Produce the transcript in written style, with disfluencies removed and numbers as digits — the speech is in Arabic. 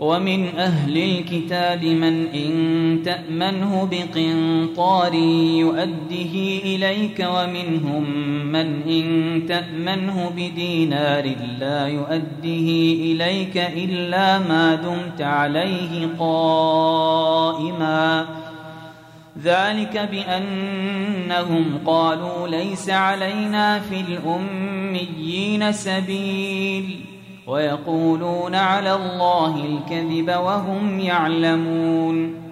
ومن أهل الكتاب من إن تأمنه بقنطار يؤده إليك ومنهم من إن تأمنه بدينار لا يؤده إليك إلا ما دمت عليه قائما ذلك بأنهم قالوا ليس علينا في الأميين سبيل ويقولون على الله الكذب وهم يعلمون